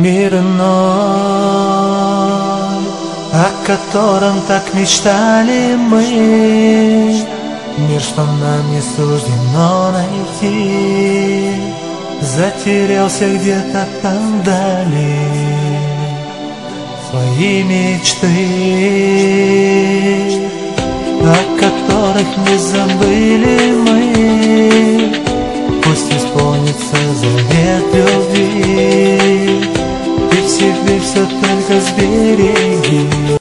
Мир иной, о котором так мечтали мы. Мир, что нам не суждено найти, затерялся где-то там вдали. Свои мечты, о которых не забыли мы, пусть исполнится завет любви. Ты в себе все только сбереги.